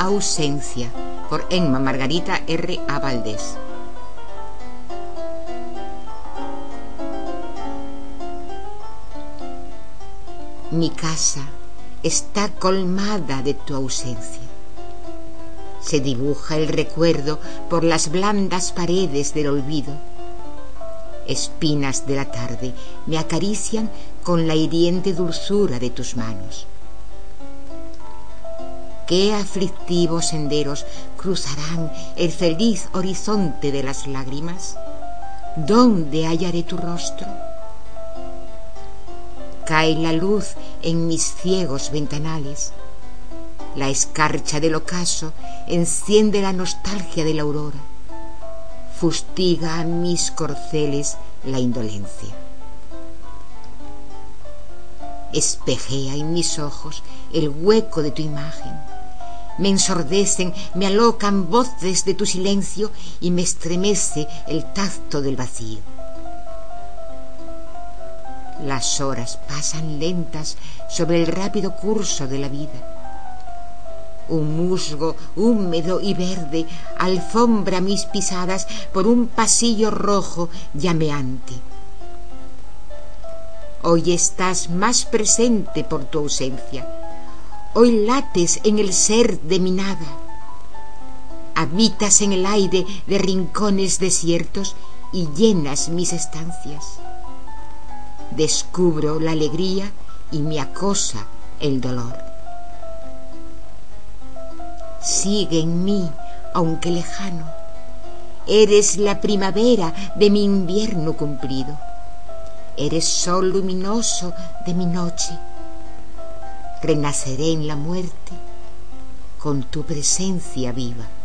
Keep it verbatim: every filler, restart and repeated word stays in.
ausencia, por Emma Margarita R. A. Valdés. Mi casa está colmada de tu ausencia. Se dibuja el recuerdo por las blandas paredes del olvido. Espinas de la tarde me acarician con la hiriente dulzura de tus manos. ¿Qué aflictivos senderos cruzarán el feliz horizonte de las lágrimas? ¿Dónde hallaré tu rostro? Cae la luz en mis ciegos ventanales. La escarcha del ocaso enciende la nostalgia de la aurora. Fustiga a mis corceles la indolencia. Espejea en mis ojos el hueco de tu imagen. Me ensordecen, me alocan voces de tu silencio y me estremece el tacto del vacío. Las horas pasan lentas sobre el rápido curso de la vida. Un musgo húmedo y verde alfombra mis pisadas por un pasillo rojo llameante. Hoy estás más presente por tu ausencia. Hoy lates en el ser de mi nada. Habitas en el aire de rincones desiertos y llenas mis estancias. Descubro la alegría y me acosa el dolor. Sigue en mí, aunque lejano. Eres la primavera de mi invierno cumplido. Eres sol luminoso de mi noche. Renaceré en la muerte con tu presencia viva.